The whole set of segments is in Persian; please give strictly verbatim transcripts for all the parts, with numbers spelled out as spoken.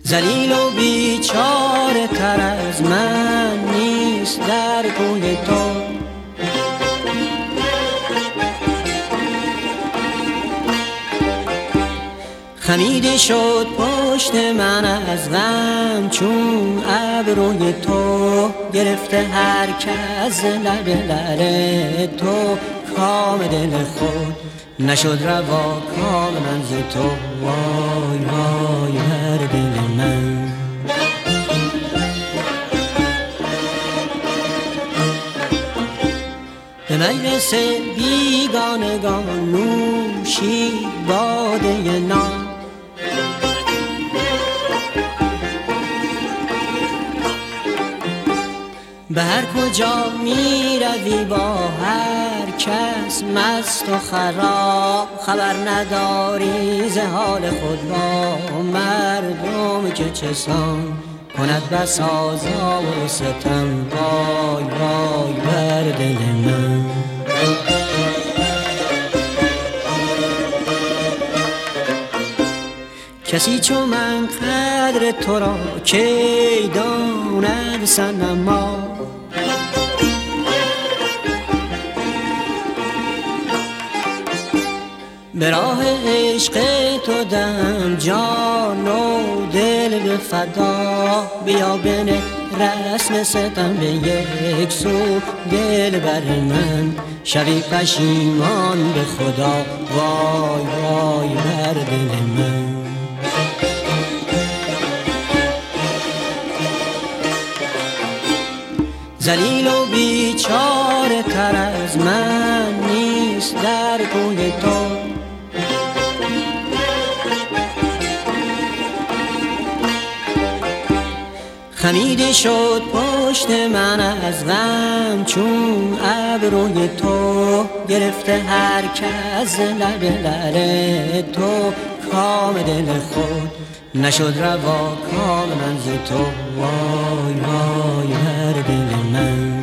ذلیل و بیچاره تر از من نیست در کوی تو. خمیده شد پشت من از غم چون ابروی تو، گرفته هر کس لب لعل تو کام دل خود، نشد روا کام من ز تو. وای وای بر دل من. به مجلس بیگانگان نوشید باده نام، به هر کجا می روی با هر کس مست و خراب، خبر نداری ز حال خود با مردم که چسان کند بس آزار و ستم. وای وای بر دل من. کسی چو من قدر تو را کی داند صنما، به راه عشق تو دم جان و دل به فدا. بیا بنه رسم ستم به یک سو دل بر من، شوی پشیمان به خدا. وای وای بر دل من. ذلیل و بیچاره تر از من نیست در کوی تو. خمیده شد پشت من از غم چون ابروی تو، گرفته هر کس لب لعل تو کام دل خود، نشد روا کام من ز تو. وای وای بر دل من.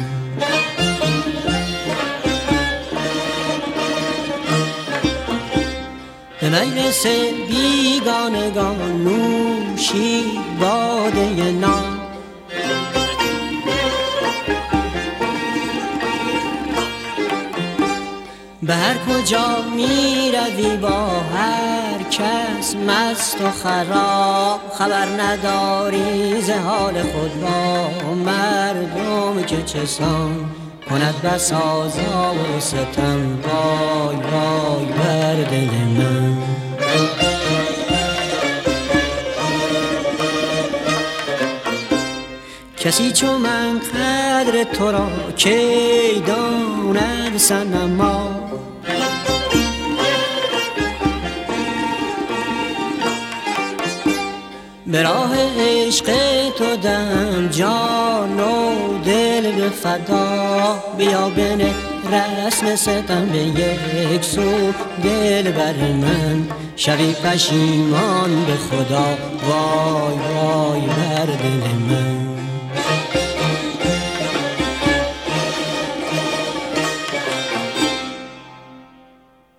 به مجلس بیگانگان نوشید باده نام، به هر کجا می روی با هر کس مست و خراب، خبر نداری ز حال خود با مردم که چسان کند بس آزار و ستم. وای وای بر دل من. کسی چو من قدر تو را کی داند صنما، به راه عشق تو دم جان و دل به فدا. بیا بنه رسم ستم به یک سو دل بر من، شوی پشیمان به خدا. وای وای بر دل من.